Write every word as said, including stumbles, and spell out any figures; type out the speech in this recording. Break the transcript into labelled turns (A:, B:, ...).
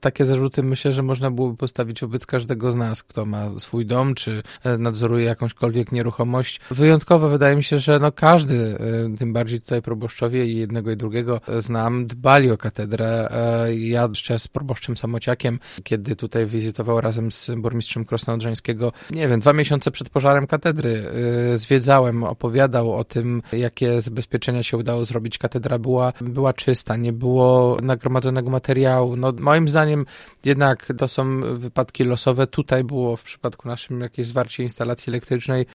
A: takie zarzuty myślę, że można byłoby postawić wobec każdego z nas, kto ma swój dom, czy nadzoruje jakąśkolwiek nieruchomość. Wyjątkowo wydaje mi się, że no każdy, tym bardziej tutaj proboszczowie i jednego i drugiego znam, dbali o katedrę. Ja jeszcze z proboszczem Samociakiem, kiedy tutaj wizytował razem z burmistrzem Krosna Odrzańskiego, nie wiem, dwa miesiące przed pożarem katedry zwiedzałem, opowiadał o tym, jakie zabezpieczenia się udało zrobić. Katedra była, była czysta, nie było nagromadzonego materiału. No, moim zdaniem jednak to są wypadki losowe. Tutaj było w przypadku naszym jakieś zwarcie instalacji elektrycznej